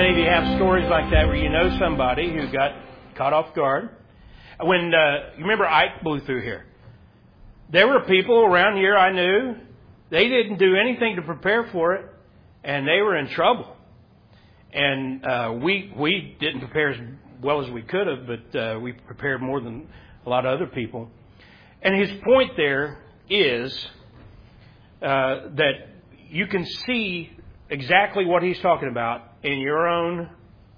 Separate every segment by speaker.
Speaker 1: many of you have stories like that where you know somebody who got caught off guard? When you remember Ike blew through here, there were people around here I knew. They didn't do anything to prepare for it, and they were in trouble. And we didn't prepare as well as we could have, but we prepared more than a lot of other people. And his point there is that you can see exactly what he's talking about in your own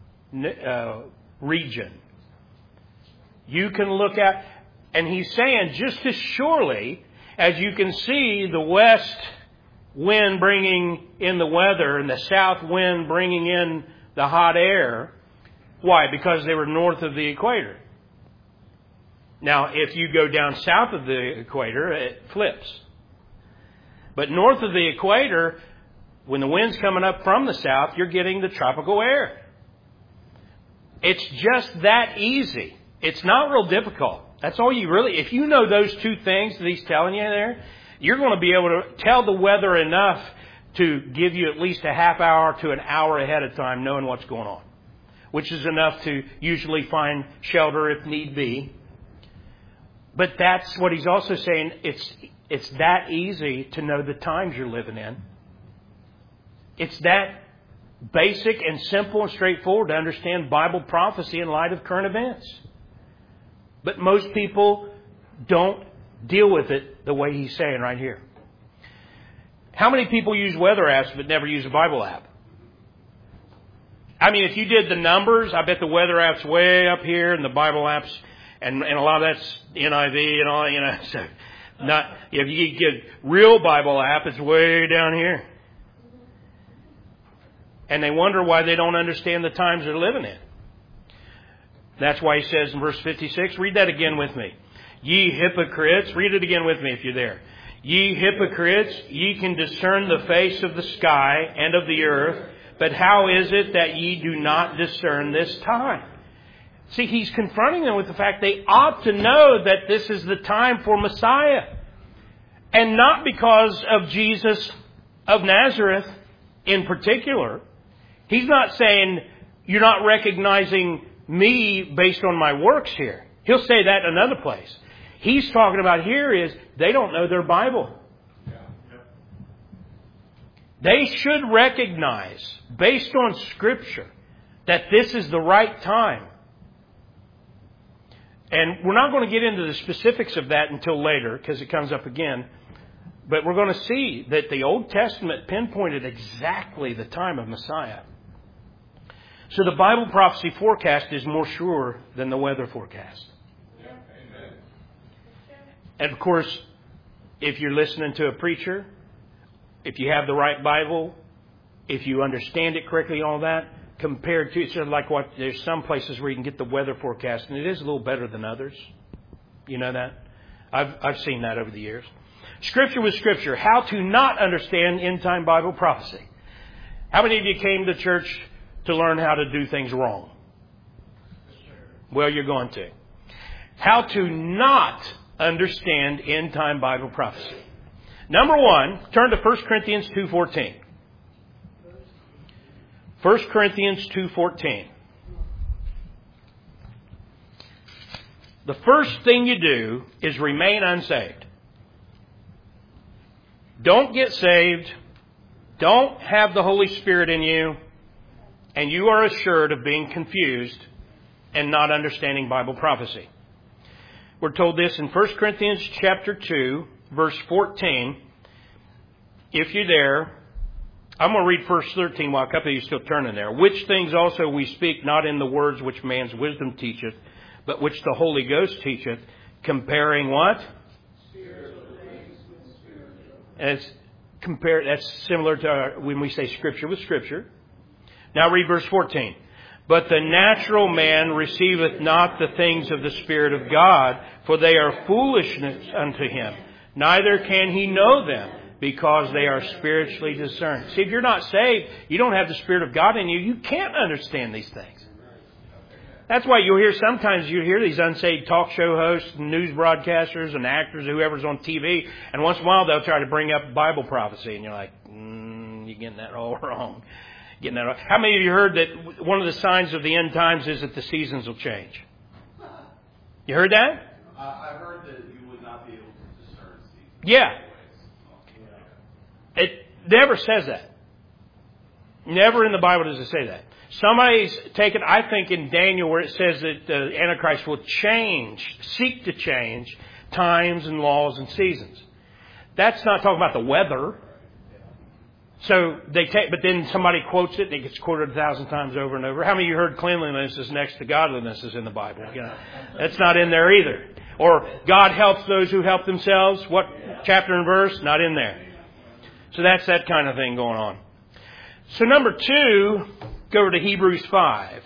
Speaker 1: region. You can look at, and he's saying just as surely as you can see the west wind bringing in the weather and the south wind bringing in the hot air. Why? Because they were north of the equator. Now, if you go down south of the equator, it flips. But north of the equator, when the wind's coming up from the south, you're getting the tropical air. It's just that easy. It's not real difficult. That's all you really... If you know those two things that he's telling you there, you're going to be able to tell the weather enough to give you at least a half hour to an hour ahead of time knowing what's going on, which is enough to usually find shelter if need be. But that's what he's also saying. It's that easy to know the times you're living in. It's that basic and simple and straightforward to understand Bible prophecy in light of current events. But most people don't deal with it the way he's saying right here. How many people use weather apps but never use a Bible app? I mean, if you did the numbers, I bet the weather app's way up here and the Bible apps, and a lot of that's NIV and all, you know. So not, if you get real Bible app, it's way down here. And they wonder why they don't understand the times they're living in. That's why he says in verse 56, read that again with me. Ye hypocrites, read it again with me if you're there. Ye hypocrites, ye can discern the face of the sky and of the earth, but how is it that ye do not discern this time? See, he's confronting them with the fact they ought to know that this is the time for Messiah. And not because of Jesus of Nazareth in particular. He's not saying you're not recognizing me based on my works here. He'll say that in another place. He's talking about here is they don't know their Bible. They should recognize, based on Scripture, that this is the right time. And we're not going to get into the specifics of that until later, because it comes up again. But we're going to see that the Old Testament pinpointed exactly the time of Messiah. So the Bible prophecy forecast is more sure than the weather forecast.
Speaker 2: Yeah, amen.
Speaker 1: And of course, if you're listening to a preacher, if you have the right Bible, if you understand it correctly, all that, compared to, it's sort of like what, there's some places where you can get the weather forecast, and it is a little better than others. You know that? I've seen that over the years. Scripture with Scripture. How to not understand end-time Bible prophecy. How many of you came to church to learn how to do things wrong? Well, you're going to. How to not understand end-time Bible prophecy. Number one, turn to 1 Corinthians 2:14. 1 Corinthians 2:14. The first thing you do is remain unsaved. Don't get saved. Don't have the Holy Spirit in you. And you are assured of being confused and not understanding Bible prophecy. We're told this in 1 Corinthians chapter 2, verse 14. If you're there, I'm going to read verse 13 while a couple of you are still turning there. Which things also we speak, not in the words which man's wisdom teacheth, but which the Holy Ghost teacheth, comparing what?
Speaker 2: Spiritual things with spiritual.
Speaker 1: And that's similar to when we say Scripture with Scripture. Now read verse 14. But the natural man receiveth not the things of the Spirit of God, for they are foolishness unto him. Neither can he know them, because they are spiritually discerned. See, if you're not saved, you don't have the Spirit of God in you, you can't understand these things. That's why sometimes you hear these unsaved talk show hosts and news broadcasters and actors, whoever's on TV, and once in a while they'll try to bring up Bible prophecy, and you're like, you're getting that all wrong. getting that. How many of you heard that one of the signs of the end times is that the seasons will change? You heard that?
Speaker 2: I heard that you would not be able to discern seasons.
Speaker 1: Yeah. It never says that. Never in the Bible does it say that. Somebody's taken, I think, in Daniel where it says that the Antichrist will seek to change times and laws and seasons. That's not talking about the weather. So but then somebody quotes it and it gets quoted 1,000 times over and over. How many of you heard cleanliness is next to godliness is in the Bible? You know, that's not in there either. Or God helps those who help themselves. What chapter and verse? Not in there. So that's that kind of thing going on. So number 2, go over to Hebrews 5.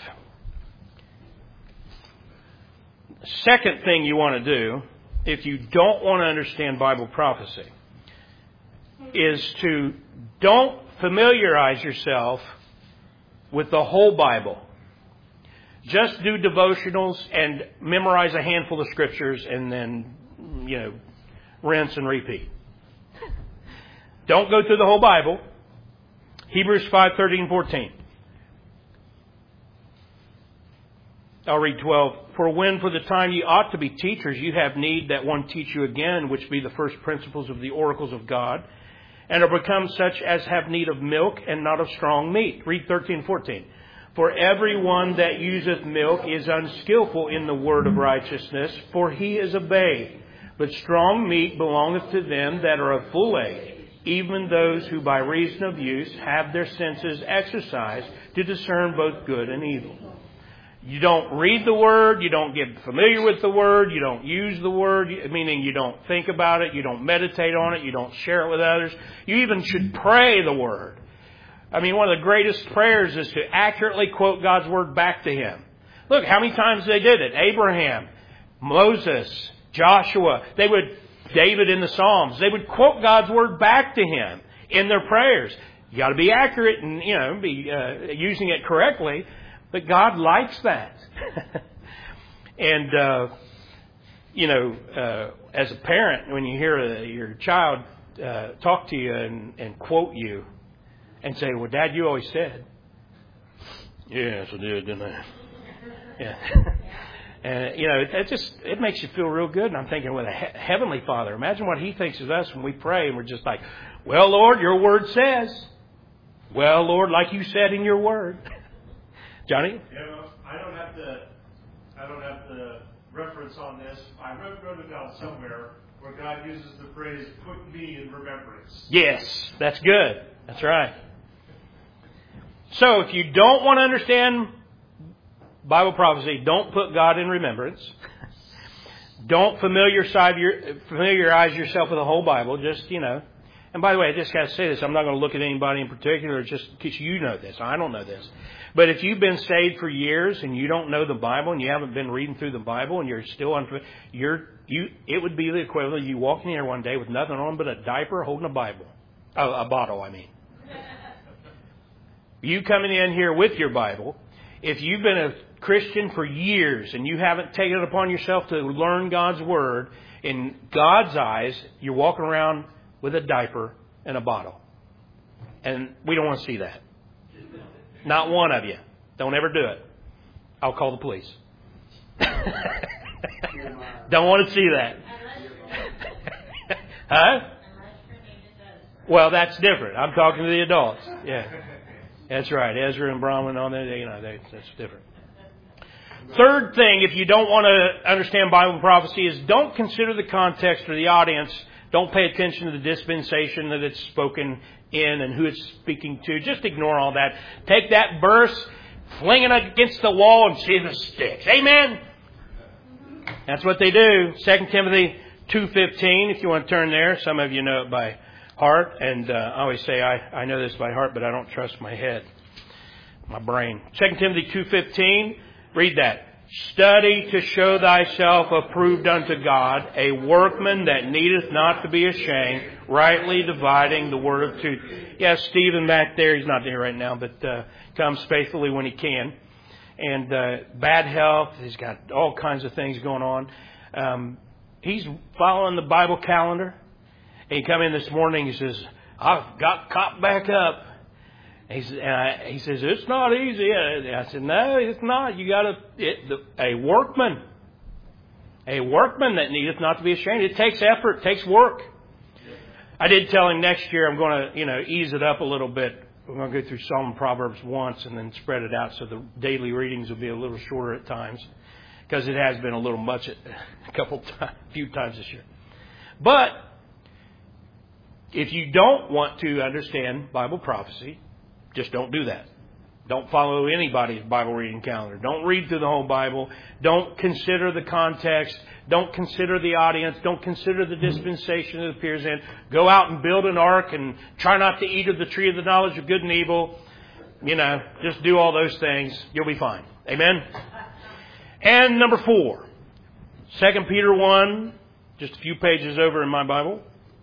Speaker 1: The second thing you want to do, if you don't want to understand Bible prophecy, is to don't familiarize yourself with the whole Bible. Just do devotionals and memorize a handful of scriptures and then, rinse and repeat. Don't go through the whole Bible. Hebrews 5:13-14. I'll read 12. For when for the time ye ought to be teachers, you have need that one teach you again, which be the first principles of the oracles of God, and are become such as have need of milk and not of strong meat. Read 13-14. For everyone that useth milk is unskillful in the word of righteousness, for he is a babe. But strong meat belongeth to them that are of full age, even those who by reason of use have their senses exercised to discern both good and evil. You don't read the Word, you don't get familiar with the Word, you don't use the Word, meaning you don't think about it, you don't meditate on it, you don't share it with others. You even should pray the Word. I mean, one of the greatest prayers is to accurately quote God's Word back to Him. Look, how many times they did it. Abraham, Moses, Joshua, David in the Psalms, they would quote God's Word back to Him in their prayers. You got to be accurate and, be using it correctly. But God likes that. And, as a parent, when you hear your child talk to you and quote you and say, well, Dad, you always said. Yes, I did, didn't I? Yeah. And, it makes you feel real good. And I'm thinking, well, the Heavenly Father, imagine what He thinks of us when we pray and we're just like, well, Lord, your Word says. Well, Lord, like you said in your Word. Johnny?
Speaker 3: Yeah, I don't have the reference on this. I wrote it down somewhere where God uses the phrase, put me in remembrance.
Speaker 1: Yes, that's good. That's right. So if you don't want to understand Bible prophecy, don't put God in remembrance. Don't familiarize yourself with the whole Bible. Just, And by the way, I just got to say this. I'm not going to look at anybody in particular just because you know this. I don't know this. But if you've been saved for years and you don't know the Bible and you haven't been reading through the Bible and you're still it would be the equivalent of you walking here one day with nothing on but a diaper holding a Bible. A bottle, I mean. You coming in here with your Bible, if you've been a Christian for years and you haven't taken it upon yourself to learn God's Word, in God's eyes, you're walking around with a diaper and a bottle. And we don't want to see that. Not one of you. Don't ever do it. I'll call the police. Don't want to see that. Huh? Well, that's different. I'm talking to the adults. Yeah. That's right. Ezra and Brahman on there, that's different. Third thing, if you don't want to understand Bible prophecy, is don't consider the context or the audience. Don't pay attention to the dispensation that it's spoken in and who it's speaking to. Just ignore all that. Take that verse, fling it against the wall and see if it sticks. Amen? That's what they do. 2 Timothy 2:15, if you want to turn there. Some of you know it by heart. And I always say I know this by heart, but I don't trust my head, my brain. 2 Timothy 2:15, read that. Study to show thyself approved unto God, a workman that needeth not to be ashamed, rightly dividing the word of truth. Yes, Stephen back there, he's not there right now, but comes faithfully when he can. And bad health, he's got all kinds of things going on. He's following the Bible calendar. And he come in this morning, he says, I've got caught back up. He says, it's not easy. I said, no, it's not. You got a workman that needeth not to be ashamed. It takes effort. It takes work. I did tell him next year I'm going to, ease it up a little bit. We're going to go through Psalm and Proverbs once and then spread it out so the daily readings will be a little shorter at times, because it has been a little much a few times this year. But if you don't want to understand Bible prophecy, just don't do that. Don't follow anybody's Bible reading calendar. Don't read through the whole Bible. Don't consider the context. Don't consider the audience. Don't consider the dispensation it appears in. Go out and build an ark and try not to eat of the tree of the knowledge of good and evil. Just do all those things. You'll be fine. Amen? And number 4, 2 Peter 1, just a few pages over in my Bible.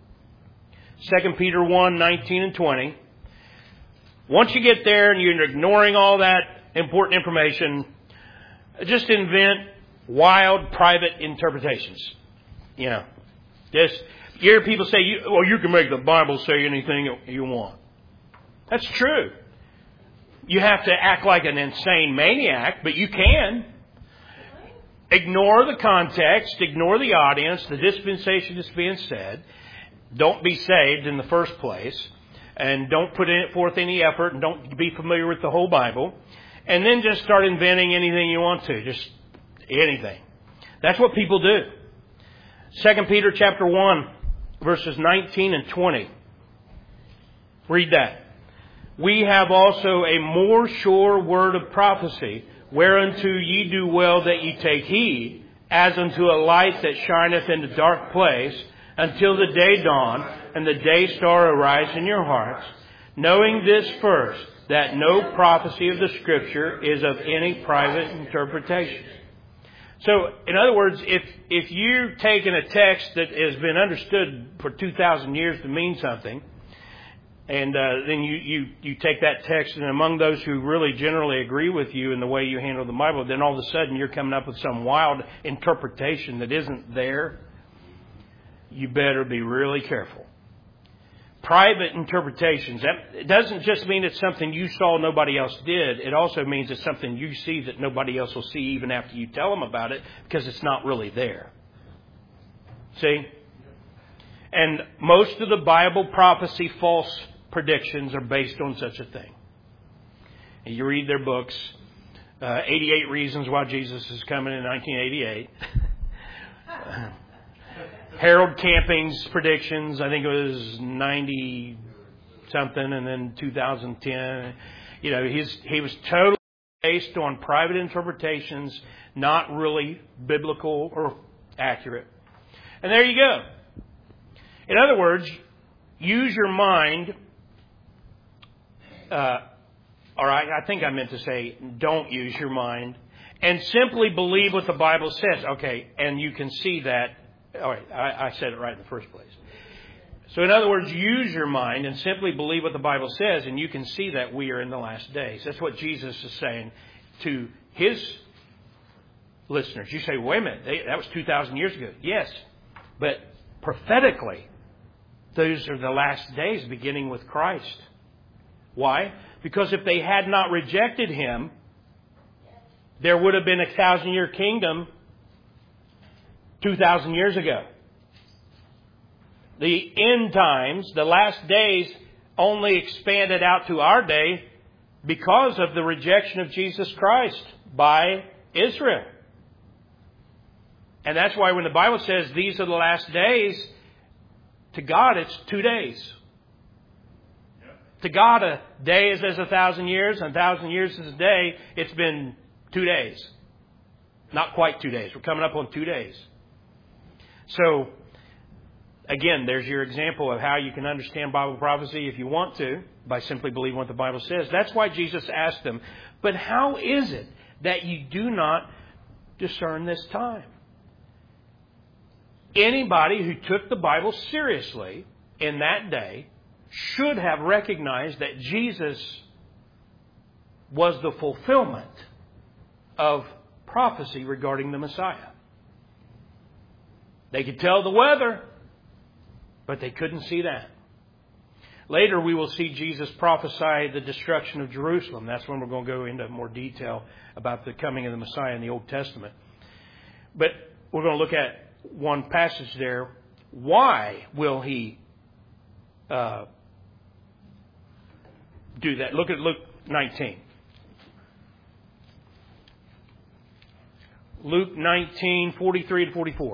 Speaker 1: 2 Peter 1, 19 and 20. Once you get there and you're ignoring all that important information, just invent wild private interpretations. Just you hear people say, you can make the Bible say anything you want. That's true. You have to act like an insane maniac, but you can. Ignore the context, ignore the audience, the dispensation that's being said. Don't be saved in the first place. And don't put forth any effort, and don't be familiar with the whole Bible. And then just start inventing anything you want to. Just anything. That's what people do. 2 Peter chapter 1, verses 19 and 20. Read that. We have also a more sure word of prophecy, whereunto ye do well that ye take heed, as unto a light that shineth in the dark place, until the day dawn and the day star arise in your hearts, knowing this first, that no prophecy of the Scripture is of any private interpretation. So, in other words, if you've taken a text that has been understood for 2,000 years to mean something, and then you take that text, and among those who really generally agree with you in the way you handle the Bible, then all of a sudden you're coming up with some wild interpretation that isn't there, you better be really careful. Private interpretations, that doesn't just mean it's something you saw nobody else did. It also means it's something you see that nobody else will see even after you tell them about it, because it's not really there. See? And most of the Bible prophecy false predictions are based on such a thing. And you read their books, 88 Reasons Why Jesus is Coming in 1988. Harold Camping's predictions, I think it was 90-something, and then 2010. He was totally based on private interpretations, not really biblical or accurate. And there you go. In other words, use your mind. I think I meant to say, don't use your mind, and simply believe what the Bible says. Okay, and you can see that. All right, I said it right in the first place. So in other words, use your mind and simply believe what the Bible says, and you can see that we are in the last days. That's what Jesus is saying to His listeners. You say, wait a minute, that was 2,000 years ago. Yes, but prophetically, those are the last days beginning with Christ. Why? Because if they had not rejected Him, there would have been a 1,000-year kingdom 2,000 years ago. The end times, the last days, only expanded out to our day because of the rejection of Jesus Christ by Israel. And that's why when the Bible says these are the last days, to God it's 2 days. To God a day is as 1,000 years, and 1,000 years is a day. It's been 2 days. Not quite 2 days. We're coming up on 2 days. So, again, there's your example of how you can understand Bible prophecy if you want to, by simply believing what the Bible says. That's why Jesus asked them, but how is it that you do not discern this time? Anybody who took the Bible seriously in that day should have recognized that Jesus was the fulfillment of prophecy regarding the Messiah. They could tell the weather, but they couldn't see that. Later we will see Jesus prophesy the destruction of Jerusalem. That's when we're going to go into more detail about the coming of the Messiah in the Old Testament. But we're going to look at one passage there. Why will he do that? Look at Luke 19. Luke 19, 43 to 44.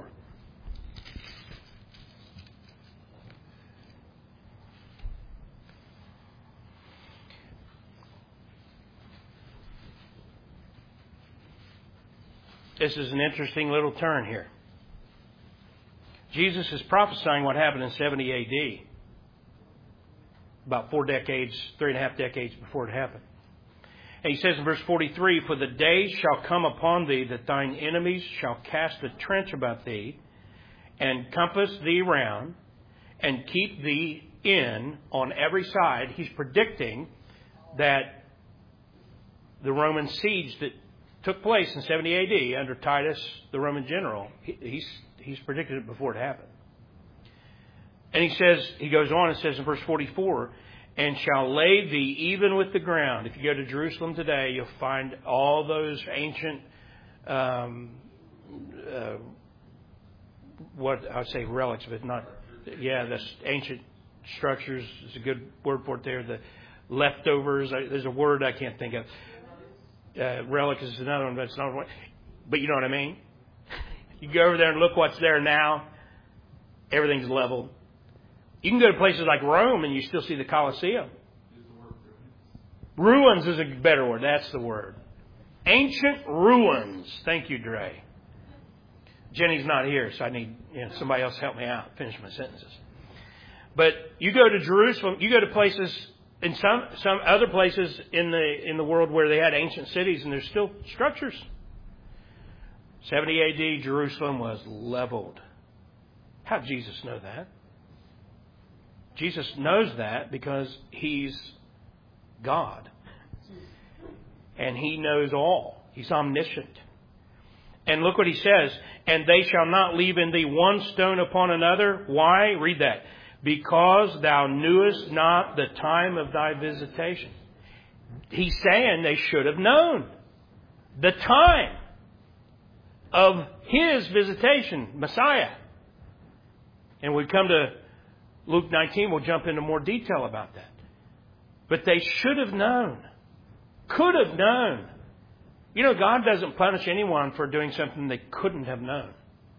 Speaker 1: This is an interesting little turn here. Jesus is prophesying what happened in 70 A.D. About 3.5 decades before it happened. And he says in verse 43, "For the days shall come upon thee that thine enemies shall cast a trench about thee, and compass thee round, and keep thee in on every side." He's predicting that the Roman siege that took place in 70 A.D. under Titus, the Roman general, he's predicted it before it happened. And he goes on and says in verse 44, "And shall lay thee even with the ground." If you go to Jerusalem today, you'll find all those ancient, what I would say relics, but not, the ancient structures is a good word for it there. The leftovers, there's a word I can't think of. Relic is another one, but it's not one. But you know what I mean? You go over there and look what's there now. Everything's leveled. You can go to places like Rome and you still see the Colosseum. Ruins is a better word. That's the word. Ancient ruins. Thank you, Dre. Jenny's not here, so I need somebody else to help me out, finish my sentences. But you go to Jerusalem, you go to places, in some other places in the world where they had ancient cities and there's still structures. 70 A.D., Jerusalem was leveled. How did Jesus know that? Jesus knows that because He's God. And He knows all. He's omniscient. And look what He says. "And they shall not leave in thee one stone upon another." Why? Read that. "Because thou knewest not the time of thy visitation." He's saying they should have known the time of His visitation, Messiah. And we come to Luke 19, we'll jump into more detail about that. But they should have known. Could have known. You know, God doesn't punish anyone for doing something they couldn't have known.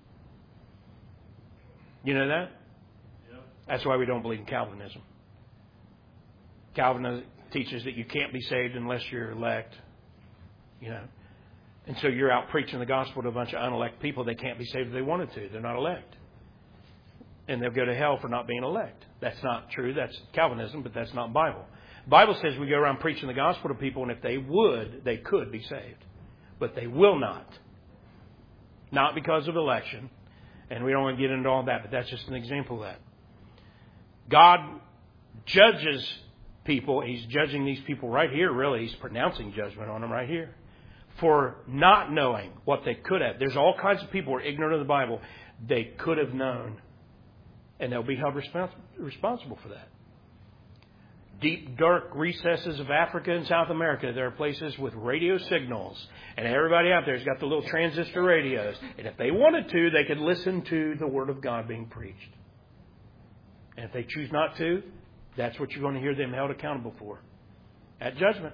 Speaker 1: You know that? Yeah. That's why we don't believe in Calvinism. Calvinism teaches that you can't be saved unless you're elect. You know. And so you're out preaching the gospel to a bunch of unelect people. They can't be saved if they wanted to. They're not elect. And they'll go to hell for not being elect. That's not true. That's Calvinism, but that's not Bible. The Bible says we go around preaching the gospel to people, and if they would, they could be saved. But they will not. Not because of election. And we don't want to get into all that, but that's just an example of that. God judges people. He's judging these people right here, really. He's pronouncing judgment on them right here. For not knowing what they could have. There's all kinds of people who are ignorant of the Bible. They could have known. And they'll be held responsible for that. Deep, dark recesses of Africa and South America, there are places with radio signals. And everybody out there has got the little transistor radios. And if they wanted to, they could listen to the Word of God being preached. And if they choose not to, that's what you're going to hear them held accountable for at judgment.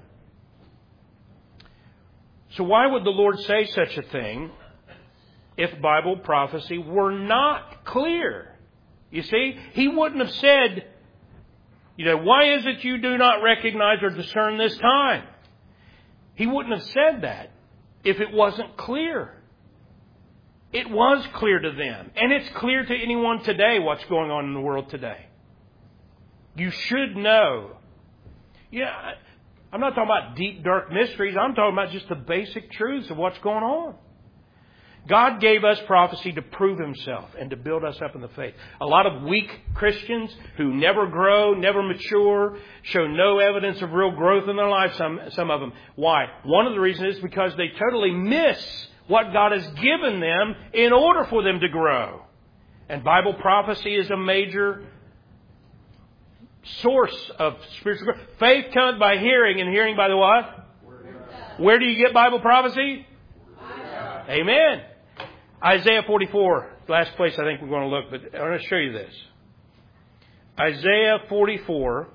Speaker 1: So why would the Lord say such a thing if Bible prophecy were not clear? You see, He wouldn't have said, why is it you do not recognize or discern this time? He wouldn't have said that if it wasn't clear. It was clear to them. And it's clear to anyone today what's going on in the world today. You should know. I'm not talking about deep, dark mysteries. I'm talking about just the basic truths of what's going on. God gave us prophecy to prove Himself and to build us up in the faith. A lot of weak Christians who never grow, never mature, show no evidence of real growth in their life, some of them. Why? One of the reasons is because they totally miss what God has given them in order for them to grow. And Bible prophecy is a major source of spiritual growth. Faith comes by hearing, and hearing by the what? Where do you get Bible prophecy? Amen. Isaiah 44. Last place I think we're going to look, but I want to show you this. Isaiah 44.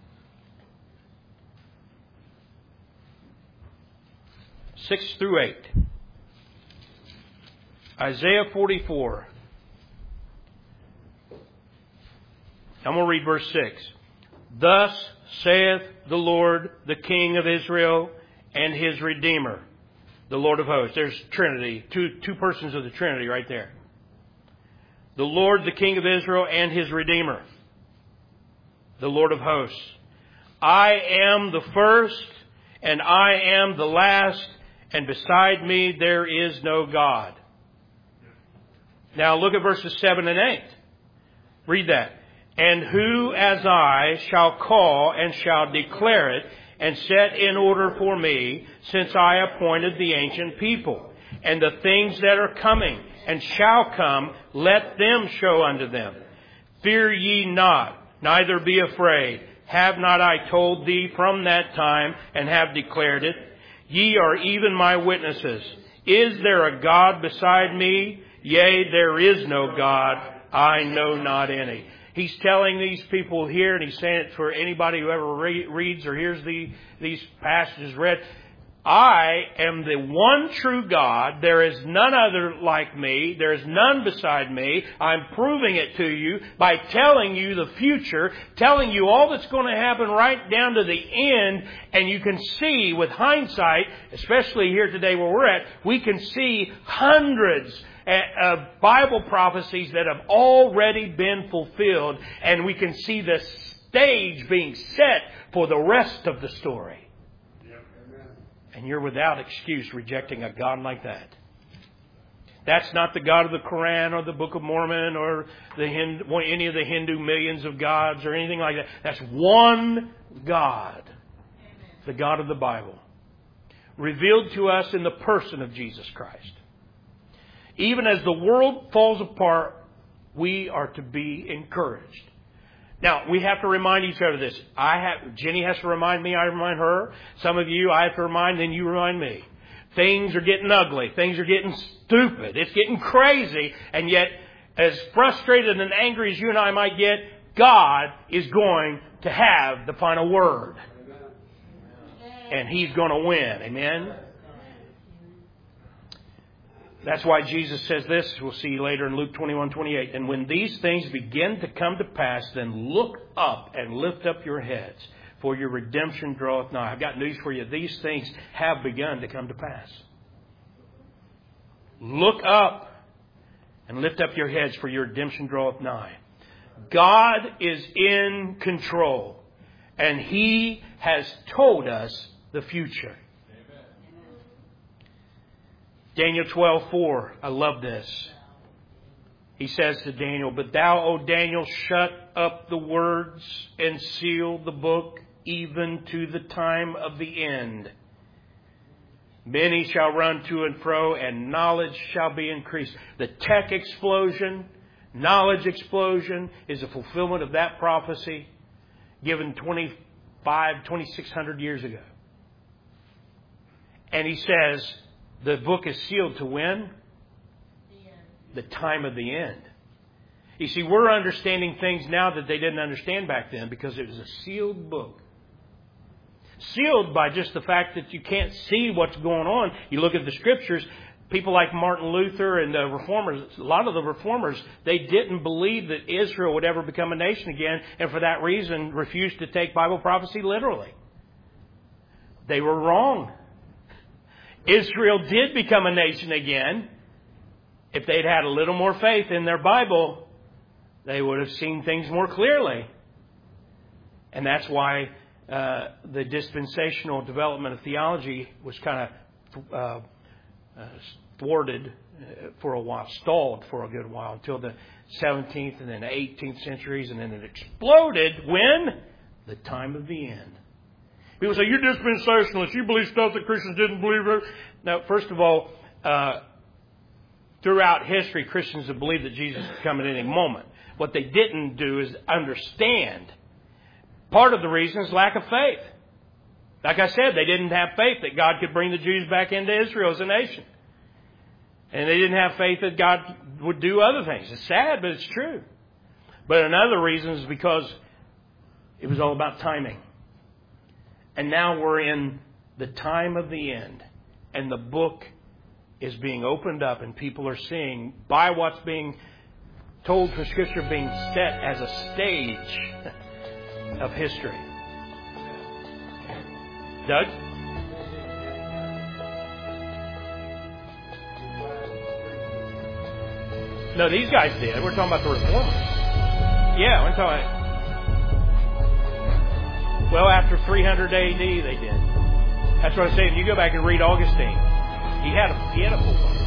Speaker 1: Six through 8. Isaiah 44. I'm going to read verse 6. Thus saith the Lord, the King of Israel, and His Redeemer, the Lord of hosts. There's Trinity, two persons of the Trinity right there. The Lord, the King of Israel, and His Redeemer, the Lord of hosts. I am the first, and I am the last, and beside me there is no God. Now look at verses 7 and 8. Read that. And who as I shall call and shall declare it, and set in order for me, since I appointed the ancient people, and the things that are coming and shall come, let them show unto them. Fear ye not, neither be afraid. Have not I told thee from that time, and have declared it? Ye are even my witnesses. Is there a God beside me? Yea, there is no God. I know not any. He's telling these people here, and he's saying it for anybody who ever reads or hears these passages read. I am the one true God. There is none other like me. There is none beside me. I'm proving it to you by telling you the future, telling you all that's going to happen right down to the end. And you can see with hindsight, especially here today where we're at, we can see hundreds of Bible prophecies that have already been fulfilled. And we can see the stage being set for the rest of the story. And you're without excuse rejecting a God like that. That's not the God of the Quran or the Book of Mormon or any of the Hindu millions of gods or anything like that. That's one God. The God of the Bible. Revealed to us in the person of Jesus Christ. Even as the world falls apart, we are to be encouraged. Now, we have to remind each other this. Jenny has to remind me, I remind her. Some of you, I have to remind, then you remind me. Things are getting ugly. Things are getting stupid. It's getting crazy. And yet, as frustrated and angry as you and I might get, God is going to have the final word. And He's going to win. Amen? That's why Jesus says this, we'll see later in Luke 21:28. And when these things begin to come to pass, then look up and lift up your heads, for your redemption draweth nigh. I've got news for you. These things have begun to come to pass. Look up and lift up your heads, for your redemption draweth nigh. God is in control, and He has told us the future. Daniel 12:4. I love this. He says to Daniel, But thou, O Daniel, shut up the words and seal the book even to the time of the end. Many shall run to and fro, and knowledge shall be increased. The tech explosion, knowledge explosion is a fulfillment of that prophecy given 2,600 years ago. And he says, the book is sealed to when? The time of the end. You see, we're understanding things now that they didn't understand back then because it was a sealed book. Sealed by just the fact that you can't see what's going on. You look at the Scriptures, people like Martin Luther and the Reformers, a lot of the Reformers, they didn't believe that Israel would ever become a nation again, and for that reason refused to take Bible prophecy literally. They were wrong. Israel did become a nation again. If they'd had a little more faith in their Bible, they would have seen things more clearly. And that's why the dispensational development of theology was kind of thwarted for a while, stalled for a good while, until the 17th and then the 18th centuries, and then it exploded when? The time of the end. People say, you're dispensationalist. You believe stuff that Christians didn't believe. Now, first of all, throughout history, Christians have believed that Jesus would come at any moment. What they didn't do is understand Part of the reason is lack of faith. Like I said, they didn't have faith that God could bring the Jews back into Israel as a nation. And they didn't have faith that God would do other things. It's sad, but it's true. But another reason is because it was all about timing. And now we're in the time of the end. And the book is being opened up and people are seeing by what's being told from Scripture being set as a stage of history. Doug? No, these guys did. We're talking about the Reformers. Yeah, we're talking. Well, after 300 AD, they did. That's what I'm saying. If you go back and read Augustine, he had a full Bible.